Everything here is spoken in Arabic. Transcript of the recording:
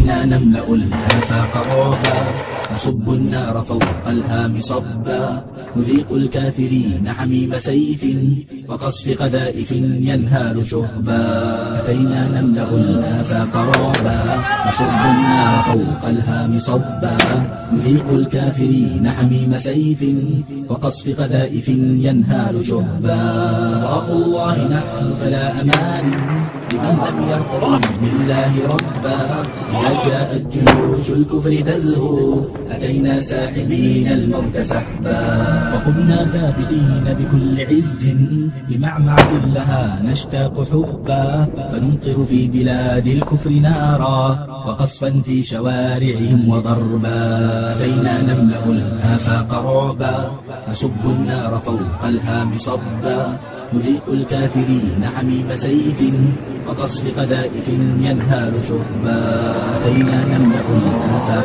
أتينا نملأ الآفاق رعبا، نصب النار فوق الهام صبا، نذيق الكافرين حميم سيف وقصف قذائف ينهال شهبا. أتينا نملأ الآفاق رعبا، نصب النار فوق الهام صبا، نذيق الكافرين حميم سيف وقصف قذائف ينهال شهبا. قضاء الله نحن فلا أمان لمن لم يرتضي بالله ربا. إذا جاءت جيوش الكفر تزهو أتينا ساحبين الموت سحبا، وقمنا ثابتين بكل عز لمعمعة لها نشتاق حبا، فنمطر في بلاد الكفر نارا وقصفا في شوارعهم وضربا. أتينا نملأ الآفاق رعبا، نصب النار فوق الهام صبا، نذيق الكافرين حميم سيف وقصف قذائف ينهال شهبا. أتينا نملأ الآفاق